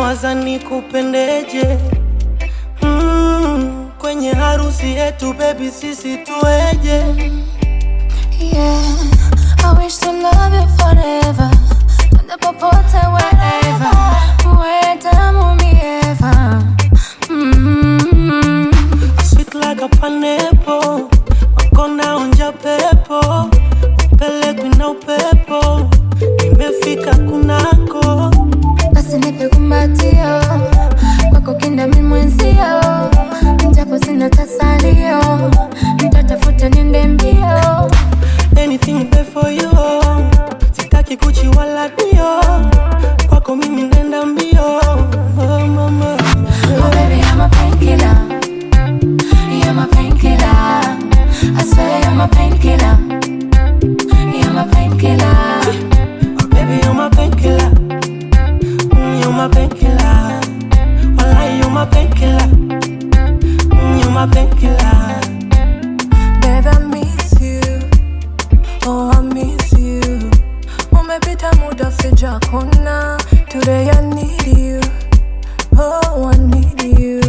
nawaza nikupendeje. Kwenye harusi yetu baby sisi tueje. Yeah, I wish to love you forever. Twende popote wherever. Uwe tamu mieva. Sweet like a pineapple. Wako naonja pepo. Upelekwi na upepo. Nimefika kunako. Basi nipe kumbatio. Kwako kinda mimi mwenzio. Japo sina tasalio. Nitatafuta niende mbio. Anything there for you. Sitaki Gucci wala Dior. Kwako mimi nenda mbio. Oh mama. Oh baby, I'm a painkiller. You're my painkiller. I swear you're my painkiller. You're my painkiller. Oh baby, you're my painkiller. You're my painkiller. Wallah, you're my painkiller. You're my painkiller. Baby, I miss you. Oh, I miss you. Umepita muda sijakona. Today I need you. Oh, I need you.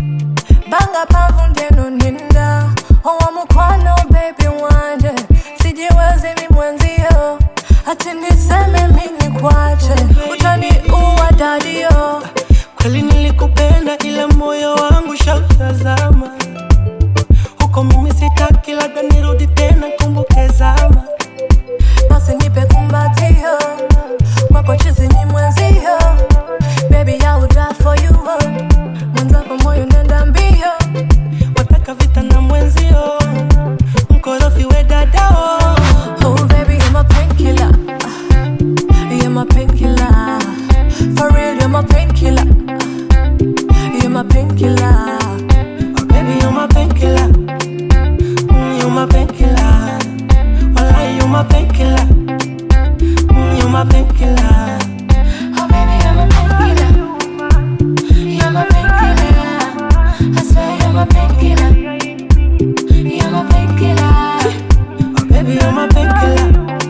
Banga pavu ndeno ninda. Oh, amukwano baby wanje. Sijiwezi mi mwenzio. Ati niseme mini kwache. Utani uwa dadio. Kweli nilikupenda ila moyo wangu shautazama. Huko mimi sitaki labda nirudi tena kumbuke zama. Basi nipe kumbatio. Kwako chizi ni mwenzio. Baby, I would die for you. Mwenzako moyo nenda mbio. Wataka vita na mwenzio. Mkorofi we dadao. Oh baby, you're my painkiller. You're my painkiller. For real, you're my painkiller. You're my painkiller. Oh baby, you're my painkiller. You're my painkiller. Wallah, you're my painkiller. You're my painkiller. Oh baby, I'm a painkiller. You're my painkiller. I swear you're my painkiller. You're my painkiller. Oh baby, you're my painkiller.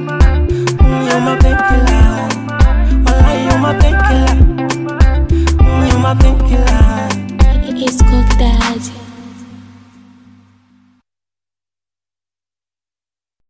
You're my painkiller. Wallah, you're my painkiller. You're my painkiller. It's Cook Daddy.